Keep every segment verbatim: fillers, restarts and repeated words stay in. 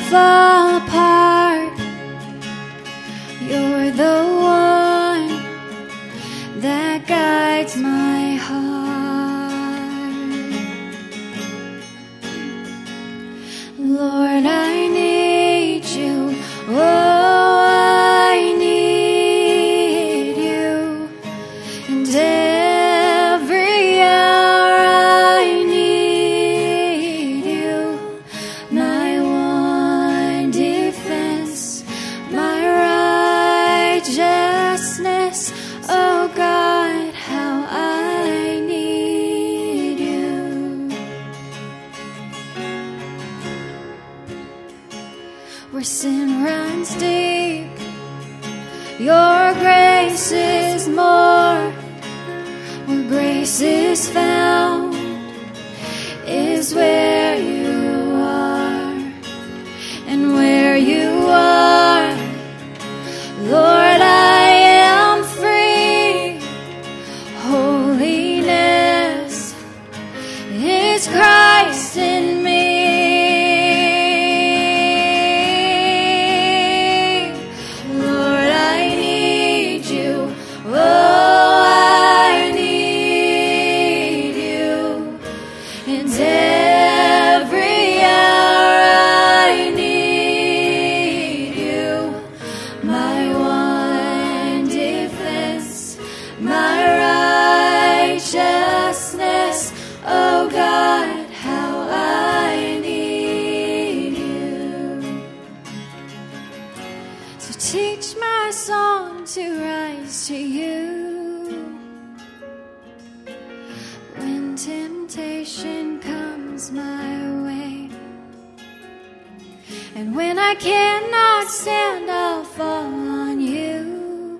fall apart. You're the one that guides my heart. Lord, I need you. Oh, I need you. And every hour I need you. My one defense, my righteousness. Oh God, how I need you. Where sin runs deep, your grace is more. Where grace is found is where you are. And where you are, Lord, I am free. Holiness is Christ in me. Lord, I need you. Oh, I need you. And every hour I need you. My one defense, my righteousness. Oh God, how I need you. So teach my song to rise to you. When temptation comes my way, and when I cannot stand, I'll fall on you.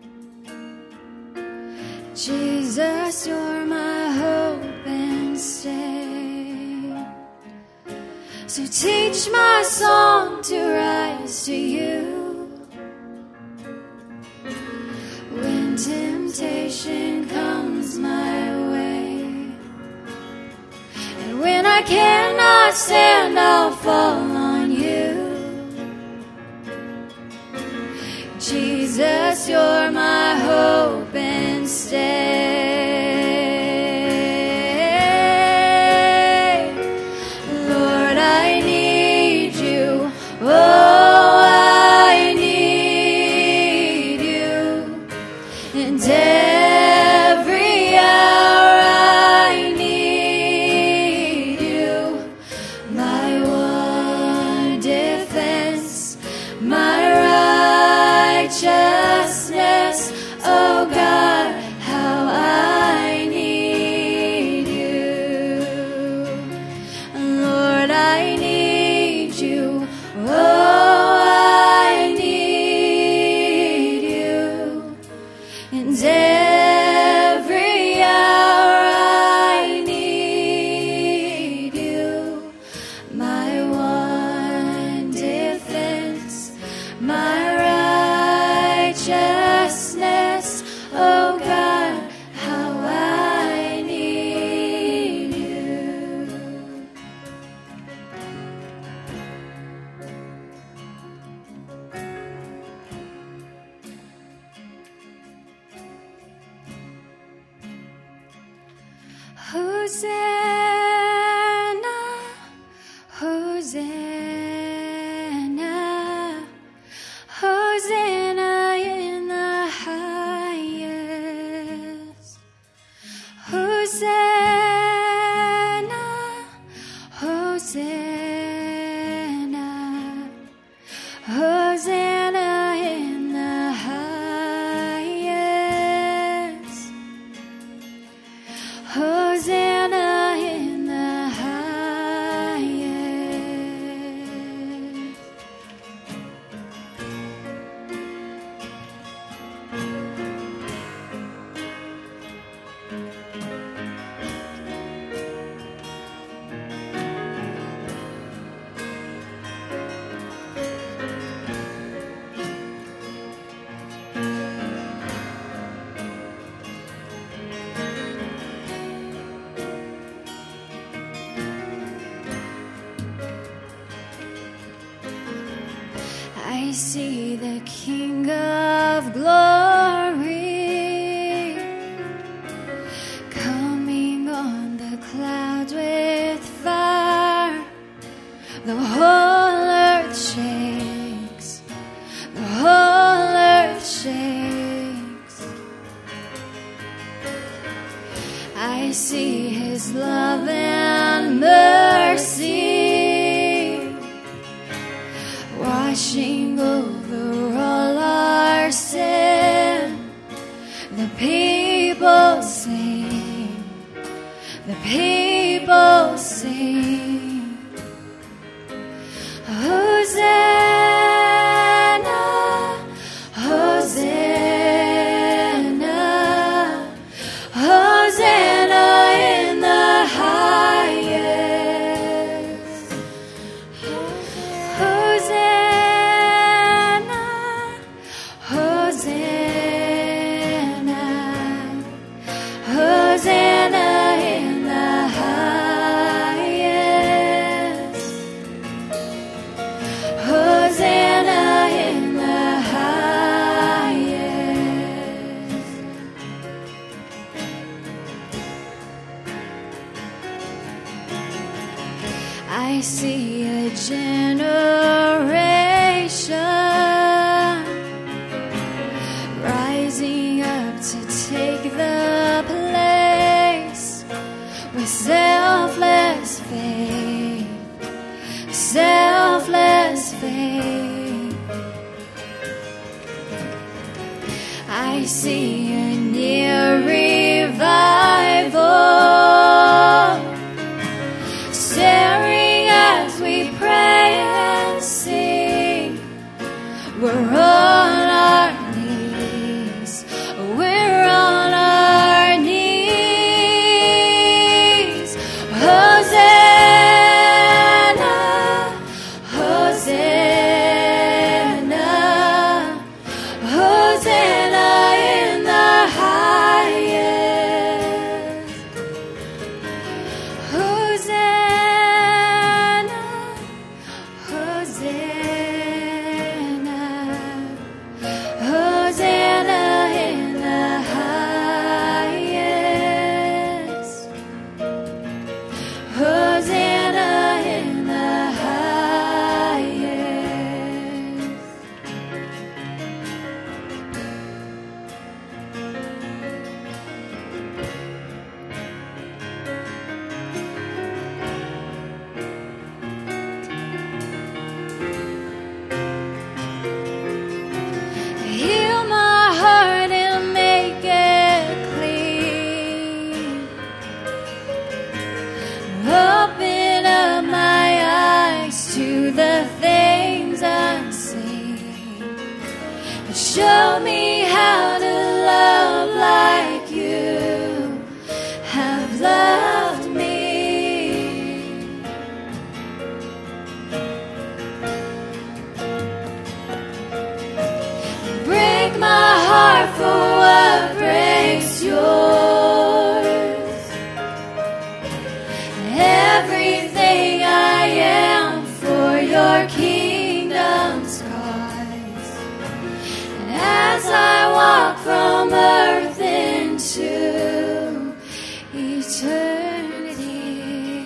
Jesus, you're my hope and stay. So teach my song to rise to you. When temptation comes my way, and when I cannot stand, I'll fall on you. Jesus, you're my hope and stay. Lord, I need you. Oh, I need you. And every hour I need you. My one defense, my righteousness. Oh God, how I need you. Lord, I need you. Oh, I need you. And every hour I need you. My one defense, my righteousness. Oh God, how I need you. Hosanna, Hosanna, Hosanna in the highest. Hosanna, Hosanna, Hosanna in the highest. Hosanna in the highest. I see the King of glory coming on the clouds with fire. The whole earth shakes, the whole earth shakes. I see his love and mercy washing over all our sin. The people sing, the people sing. Hosanna, Hosanna, Hosanna in the highest. Hosanna, Hosanna, Hosanna in the highest. Hosanna in the highest. I see a generation rising up to take the place with selfless faith, selfless faith. I see a near revival staring as we pray and sing. We're on our knees, we're on our knees. Hosanna, Hosanna, Hosanna in the highest. Hosanna, Hosanna, Hosanna in the highest. Hosanna in the highest. Heal my heart and make it clean. Open up my eyes to the things unseen. And show me how to love like you have loved me. Break my heart for what breaks yours. Everything I am for your kingdom's cause. And as I walk from earth into eternity,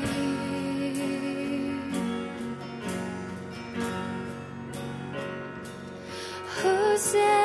Hosanna.